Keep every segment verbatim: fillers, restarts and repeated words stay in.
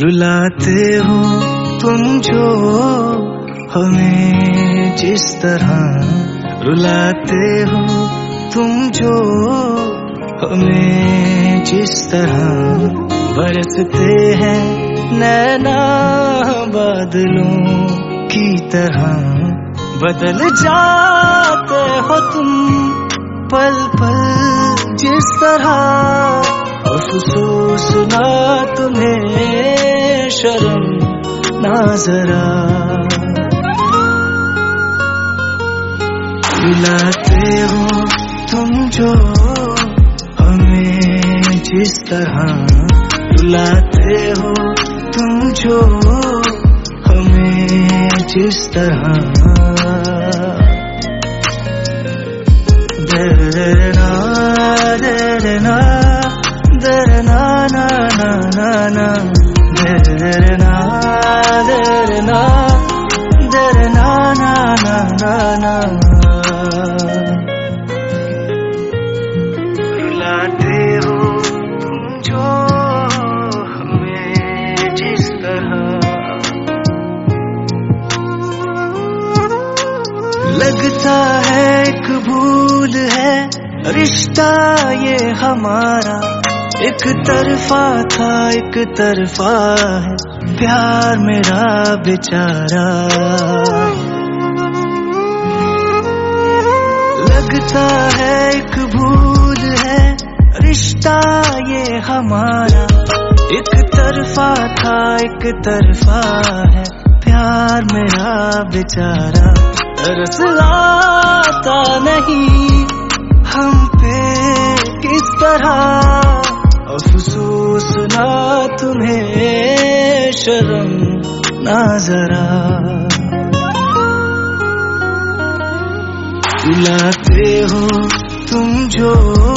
रुलाते हो तुम जो हमें जिस तरह, रुलाते हो तुम जो हमें जिस तरह, बरसते हैं नैना बादलों की तरह, बदल जाते हो तुम पल पल जिस तरह, अफसोस ना तुम्हें शर्म ना जरा, रुलाते हो तुम जो हमें जिस तरह, रुलाते हो तुम जो हमें जिस तरह, दरना दरना दरना ना ना ना ना, दरना दरना दरना ना ना ना ना, रुलाते हो तुम जो हमें जिस तरह, लगता है एक भूल है रिश्ता ये हमारा, एक तरफा था एक तरफा है प्यार मेरा बेचारा, लगता है एक भूल है रिश्ता ये हमारा, एक तरफा था एक तरफा है प्यार मेरा बेचारा, तरस आता नहीं हम पे किस तरह, अफसोस ना तुम्हें शर्म ना जरा, रुलाते हो तुम जो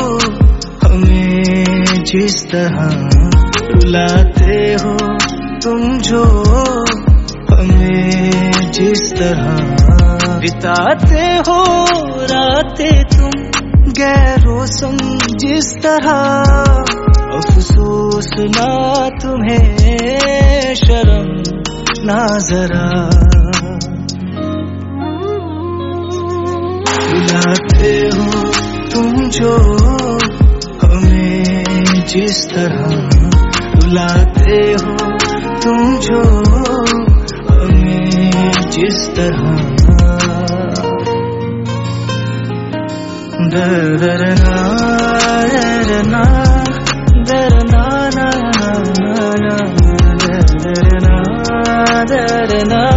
हमें जिस तरह, रुलाते हो तुम जो हमें जिस तरह, बिताते हो रातें तुम गैरों संग जिस तरह, अफसोस ना तुम्हें शर्म ना जरा, रुलाते हो तुम जो हमें जिस तरह, रुलाते हो तुम जो हमें जिस तरह, दरना दरना दरना ना ना ना, दरना दरना